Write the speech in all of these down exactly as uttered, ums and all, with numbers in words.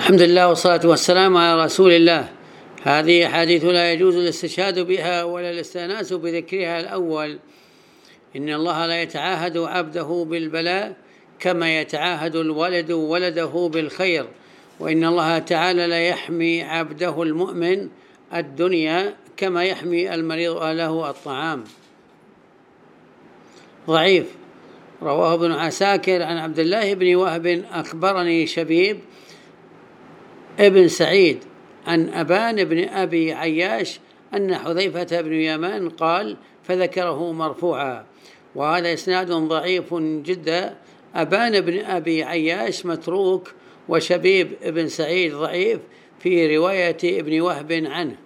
الحمد لله والصلاة والسلام على رسول الله. هذه حديث لا يجوز الاستشهاد بها ولا الاستئناس بذكرها. الأول: إن الله لا يتعاهد عبده بالبلاء كما يتعاهد الولد ولده بالخير، وإن الله تعالى لا يحمي عبده المؤمن الدنيا كما يحمي المريض أهله الطعام. ضعيف. رواه ابن عساكر عن عبد الله بن وهب أخبرني شبيب ابن سعيد عن أبان بن أبي عياش أن حذيفة بن يمان قال فذكره مرفوعا، وهذا إسناد ضعيف جدا. أبان بن أبي عياش متروك، وشبيب ابن سعيد ضعيف في رواية ابن وهب عنه.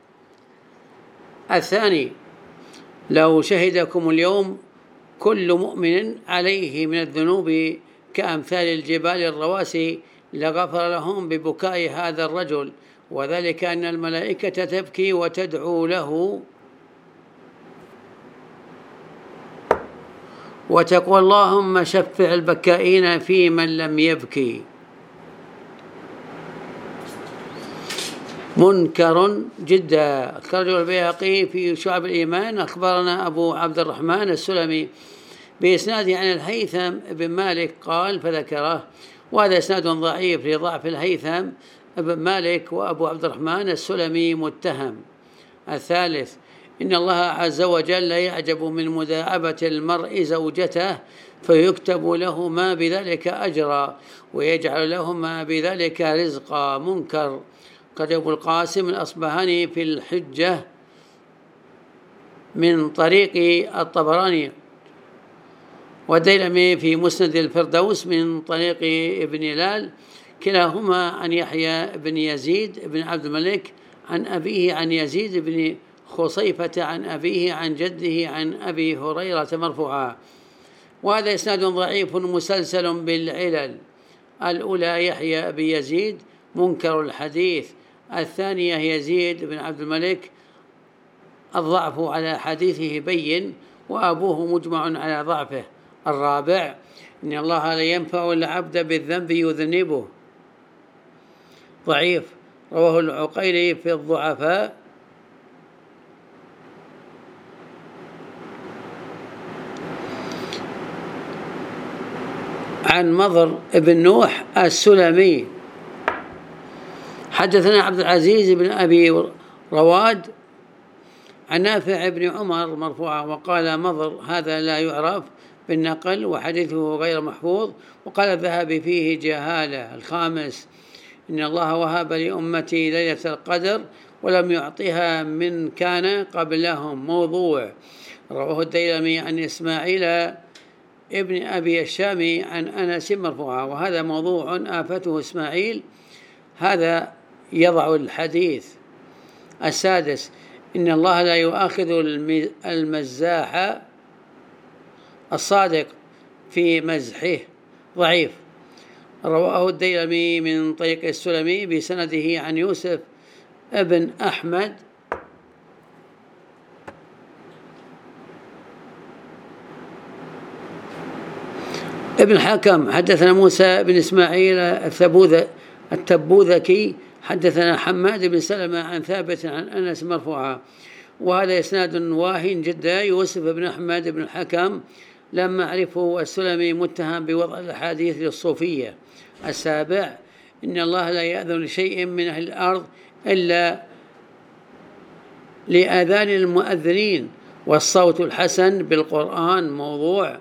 الثاني: لو شهدكم اليوم كل مؤمن عليه من الذنوب كأمثال الجبال الرواسي لغفر لهم ببكاء هذا الرجل، وذلك أن الملائكة تبكي وتدعو له وتقول اللهم شفع البكائين في من لم يبكي. منكر جدا. أخرجه البيهقي في شعب الإيمان. أخبرنا أبو عبد الرحمن السلمي بإسناده عن الهيثم بن مالك قال فذكره، وهذا إسناد ضعيف لضعف الهيثم بن مالك، وأبو عبد الرحمن السلمي متهم. الثالث: إن الله عز وجل يعجب من مداعبة المرء زوجته فيكتب له ما بذلك أجرا ويجعل له ما بذلك رزقا. منكر. قد أبو القاسم الأصبهاني في الحجة من طريق الطبراني، والديلمي في مسند الفردوس من طريق ابن هلال، كلاهما عن يحيى بن يزيد بن عبد الملك عن أبيه عن يزيد بن خصيفة عن أبيه عن جده عن أبي هريرة مرفوعا. وهذا إسناد ضعيف مسلسل بالعلل. الأولى يحيى بن يزيد منكر الحديث، الثانية يزيد بن عبد الملك الضعف على حديثه بين، وأبوه مجمع على ضعفه. الرابع: إن الله لا ينفع العبد بالذنب يذنبه. ضعيف. رواه العقيلي في الضعفاء. عن مضر بن نوح السلمي حدثنا عبد العزيز بن أبي رواد عن نافع بن عمر مرفوعا، وقال مضر هذا لا يعرف بالنقل وحديثه غير محفوظ، وقال الذهبي فيه جهالة. الخامس: إن الله وهب لأمتي ليلة القدر ولم يعطها من كان قبلهم. موضوع. رواه الديلمي عن إسماعيل ابن أبي الشامي عن أنس مرفوعا، وهذا موضوع آفته إسماعيل، هذا يضع الحديث. السادس: إن الله لا يؤاخذ المزاح الصادق في مزحه. ضعيف. رواه الديلمي من طريق السلمي بسنده عن يوسف ابن أحمد ابن حكم حدثنا موسى بن إسماعيل التبوذكي حدثنا حماد بن سلمة عن ثابت عن أنس مرفوعا، وهذا إسناد واهن جدا. يوسف بن أحمد بن الحكم لما أعرفه السلمي متهم بوضع الأحاديث للصوفية. السابع: إن الله لا يأذن لشيء من أهل الأرض إلا لآذان المؤذنين والصوت الحسن بالقرآن. موضوع.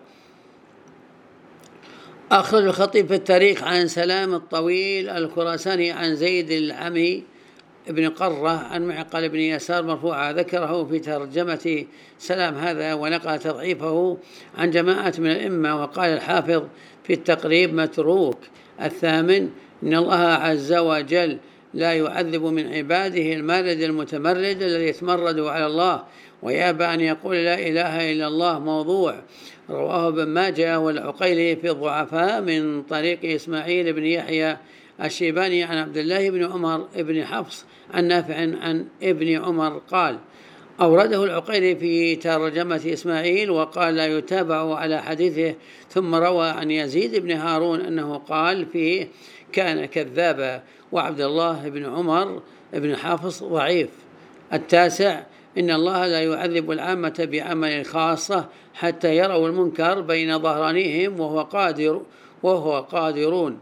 أخرج الخطيب في التاريخ عن سلام الطويل الخراساني عن زيد العمي ابن قرة عن معقل بن يسار مرفوعا، ذكره في ترجمة سلام هذا، ونقل تضعيفه عن جماعة من الأئمة، وقال الحافظ في التقريب متروك. الثامن: إن الله عز وجل لا يعذب من عباده المارد المتمرد الذي يتمرد على الله ويأبى أن يقول لا إله إلا الله. موضوع. رواه ابن ماجه والعقيلي في الضعفاء من طريق إسماعيل بن يحيى الشيباني عن عبد الله بن عمر بن حفص عن نافع عن ابن عمر قال: أورده العقيلي في ترجمة إسماعيل وقال لا يتابع على حديثه. ثم روى عن يزيد بن هارون أنه قال فيه كان كذابا. وعبد الله بن عمر بن حافظ ضعيف. التاسع إن الله لا يعذب العامة بعمل خاصة حتى يروا المنكر بين ظهرانيهم وهو قادر وهو قادرون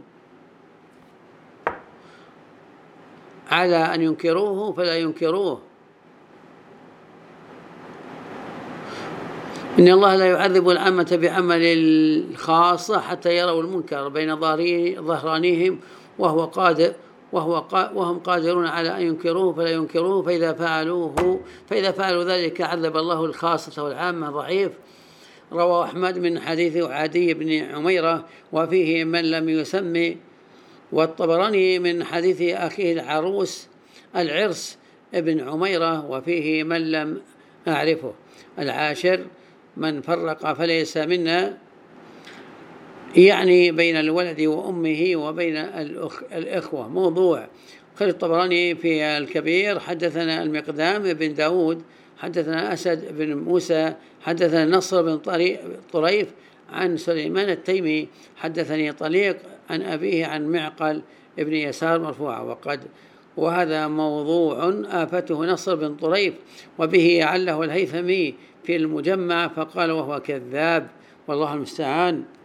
على أن ينكروه فلا ينكروه. إن الله لا يعذب العامة بعمل الخاصة حتى يروا المنكر بين ظهرانيهم وهو قادر وهو قا وهم قادرون على أن ينكروه فلا ينكروه فإذا فعلوه فإذا فعلوا ذلك عذب الله الخاصة والعامة. ضعيف. روى أحمد من حديث عدي بن عميرة وفيه من لم يسمي. والطبراني من حديث أخيه العروس العرس ابن عميرة وفيه من لم أعرفه. العاشر من فرق فليس منا، يعني بين الولد وأمه وبين الأخ الإخوة. موضوع. قال الطبراني في الكبير حدثنا المقدام بن داود حدثنا أسد بن موسى حدثنا نصر بن طريف عن سليمان التيمي حدثني طليق عن أبيه عن معقل ابن يسار مرفوعا. وقد وهذا موضوع آفته نصر بن طريف وبه عله الهيثمي في المجمع فقال وهو كذاب والله المستعان.